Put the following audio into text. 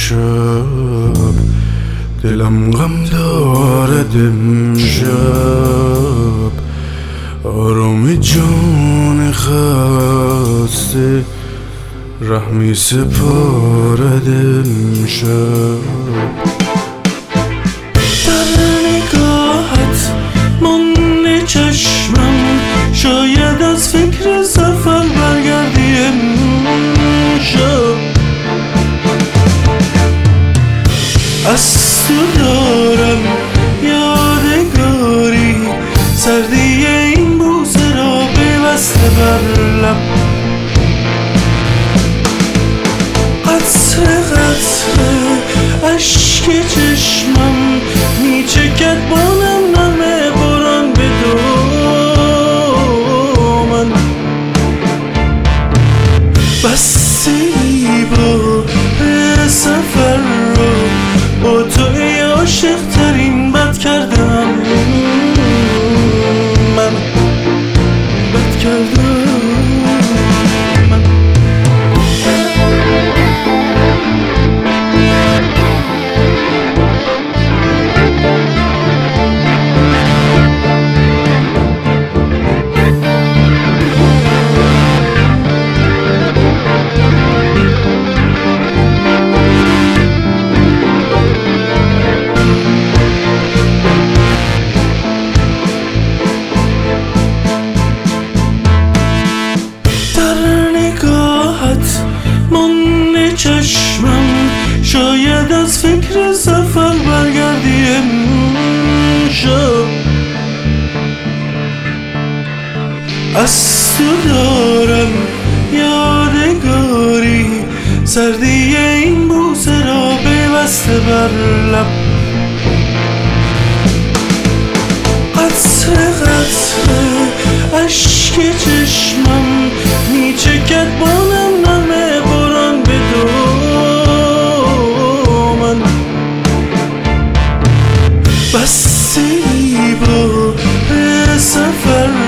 امشب دلم غم دارد امشب آرام جان خسته رحمی سپارد امشب در نگاهت مانده چشمم شاید از فکر سفر برگردی امشب از تو دارم یادگاری سردی این بوسه را پیوسته بر لب قطره قطره اشک چشمم میچکد با نم باران به دامن بستی با سفر رو با تو ای عاشق ترین بد کردم من بد کردم من چشمم شاید از فکر سفر برگردی امشب از تو دارم یادگاری سردی این بوسه را پیوسته بر لب قطره قطره اشک چشمم میچکد با نم باران به دامن بستی با سفر